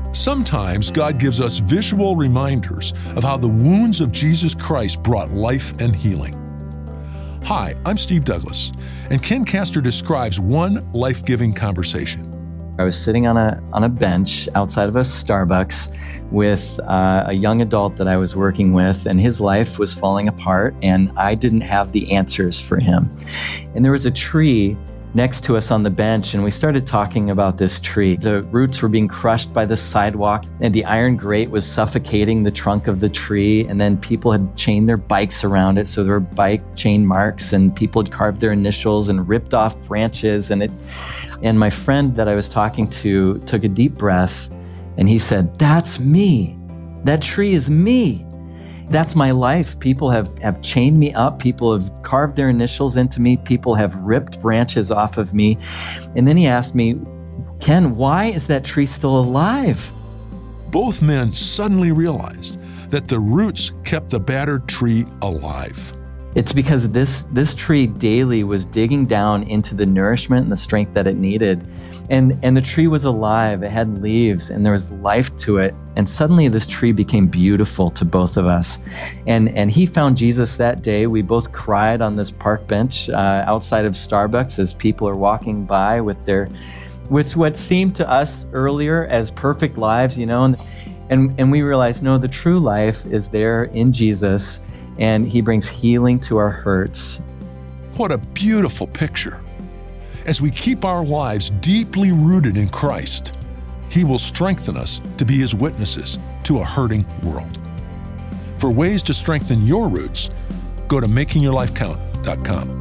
Sometimes God gives us visual reminders of how the wounds of Jesus Christ brought life and healing. Hi, I'm Steve Douglas, and Ken Castor describes one life-giving conversation. I was sitting on a bench outside of a Starbucks with a young adult that I was working with, and his life was falling apart, and I didn't have the answers for him. And there was a tree next to us on the bench, and we started talking about this tree. The roots were being crushed by the sidewalk, and the iron grate was suffocating the trunk of the tree, and then people had chained their bikes around it, so there were bike chain marks, and people had carved their initials and ripped off branches, and my friend that I was talking to took a deep breath, and he said, "That's me. That tree is me. That's my life. People have chained me up. People have carved their initials into me. People have ripped branches off of me." And then he asked me, "Ken, why is that tree still alive?" Both men suddenly realized that the roots kept the battered tree alive. It's because this tree daily was digging down into the nourishment and the strength that it needed. And the tree was alive. It had leaves and there was life to it. And suddenly this tree became beautiful to both of us. And he found Jesus that day. We both cried on this park bench outside of Starbucks as people are walking by with what seemed to us earlier as perfect lives, and we realized, no, the true life is there in Jesus, and he brings healing to our hurts. What a beautiful picture. As we keep our lives deeply rooted in Christ, he will strengthen us to be his witnesses to a hurting world. For ways to strengthen your roots, go to makingyourlifecount.com.